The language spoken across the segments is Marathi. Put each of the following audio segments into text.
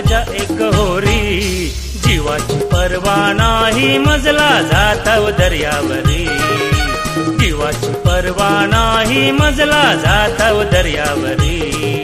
सुखाच्या एक होरी, जीवाची पर्वा नाही मजला जाताव दर्यावरी, जीवाची पर्वा नाही मजला जाताव दर्यावरी.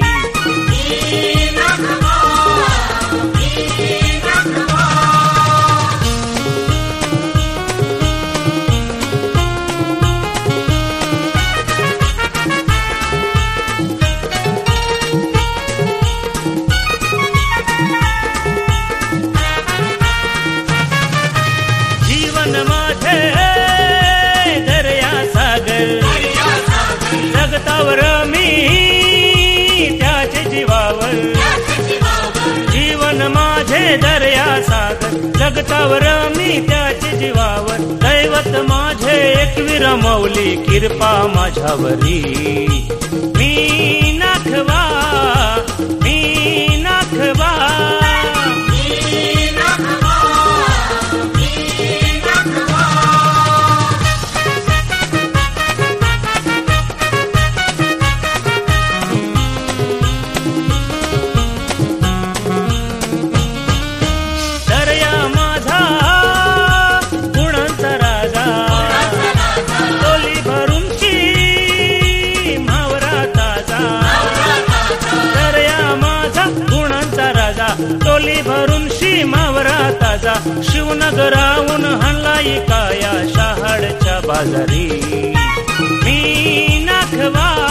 जीवन माझे दर्या सागर, जगतावर मी त्याचे जीवावर, जीवन माझे दर्या सागर, जगतावर मी त्याचे जीवावर. दैवत माझे एकवीर मौली, कृपा माझ्यावरी. मी नाखवा, मी नाखवा, दर्या माझा गुणांचा राजा, टोली भरून शी मावरा ताजा. दर्या माझा गुणांचा राजा, टोली भरून शी मावरा ताजा. शिवनगराहून हणलाई काया शहाडच्या बाजारी. मी नाखवा,